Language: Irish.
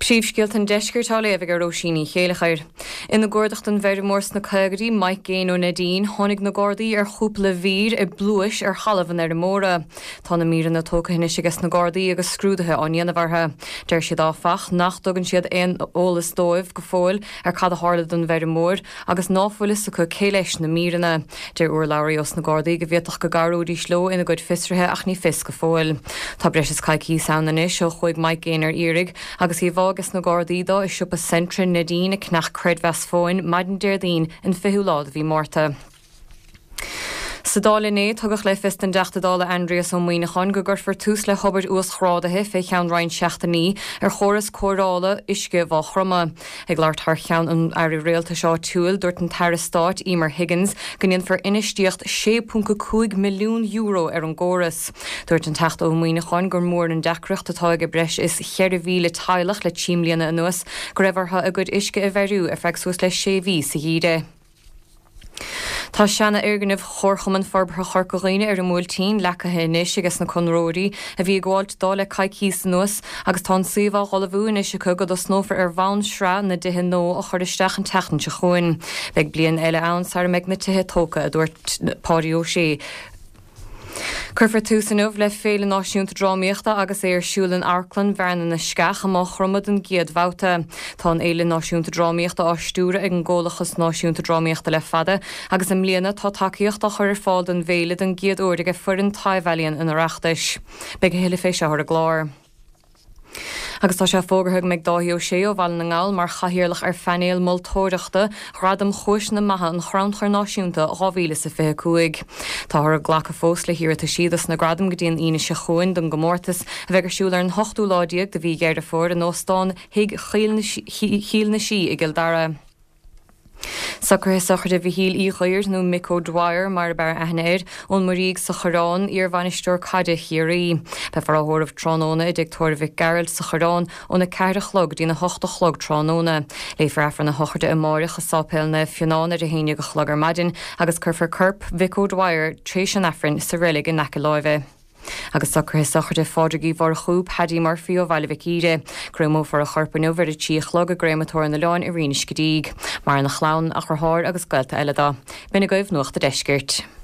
Príomhscéalt an deisceirtá léamh ar Róisíní chéalachair. Ina gcuirdeacht an Bheirmórs na Cagarí Mike Géin ó Nadine tháinig na Gardaí ar chúpla vír i bluais ar chalamhan ar móra. Tá na míran na tócahinne agus na Gardaí agus scrúdathe an dhéanamhartha. Deir siad á fach nach dogann siad aon ólas dóibh go fóil ar cad a hála don Bheirmór agus náfuilis acu céileis na míranna. Deir uair labhraí os na Gardaí go bhíoach go garúdaí sló ina gcuid fisrithe ach ní fis go fóil. Tá breis is caiicí saonan is seo chuig Mike Géin ar iarraig agus í agus na Gardaí dó is siúpa centra Nadine a cnach cred Vesfóin maidin Deirdín in fiúlád bhí mórta. Sadála né tugach le fist an deachtadála Andreas ó Muoinechan go gurfar tús le Hobart ús chrádathe fé cheann Ryan seachtaní ar choras córála isce bhá chroma. Ag leart th cheann an airí réalta seo túil dúirt an Tarrastáit Emer Higgins gníonn for inistíocht 6.5 milliún euro ar an góras. Dúirt an techt ó Muoinechan gur mór an decreacht atá go breis is 4,000 teilech le tíimlíana anuas go raibhartha a gcuid isce a bheirú ar feicsiús le 6,000 sa híide. Tá seanna arganmh chorchaman forbartha chorcaghine ar an múltíín lecathe inis agus na conróirí a bhí gháilt dá le caiicí san nuas agus tá suomhá ghalabhún is go do snófar ar bhain sra na dithe nó a chuiristeach an techan se chuin. Beag blion eile ann sar meid na tuthe tóca a dúirt páirí ó sé. Curfar túsanmh le féle náisiúnta drámaíochta agus é ar siúlan Arklan bhearna na scach amach chromad an giad bhauta. Tá an éile náisiúnta drámaíochta ástúra ag an ggólachas náisiúnta drámaíochta le fada agus am mbliana tá takeíocht a chur fáil an bhéile an giad uirde fur an taimhheilíonn in oireachtais. Beag a hiile fééis ar a glár. Agus tá sé fógarthg meid dáhiú sé ó bhhail na ngáil mar chahirirlach ar fenéil moltóireachta radam chúis na maithe an chranchar náisiúnta 2025. Tá thar ghlacha fós le hirirta siadas na gradam go dtíon ine se chuin don gomórtas a bheith siúil ar an 8ú láideag de bhí géir fór an óstáin hiag chial na sí i Gildara. Sacr sachar de bhí híl íchair nó Mick O'Dwyer mar bar aithnéir ón maríg sa chorán ar bhainisteoir caide chiaí. Be far áthóramh trónóna i dictóir Vic Gerald sa chorán ó na ceirde chlog dí na 8 chlog trónóna. Léifar afar na hocharte i máireach a sápéil na fionán ar a héine go chlog ar maidin agus curfar curp Vic O'Dwyer tréis an affrin sa rilig in Nacaláimhe. Agus sacr sacharte fádraí bhar chúb Paddy Murphy ó Bhailbh ide, Gréimó for a chorpanú ver a tí chlog a gréimetóir na leáin i rinis go díg, mar na chlán a churthir agus gailta eile dá. Bina goibh nuachta deisgirt.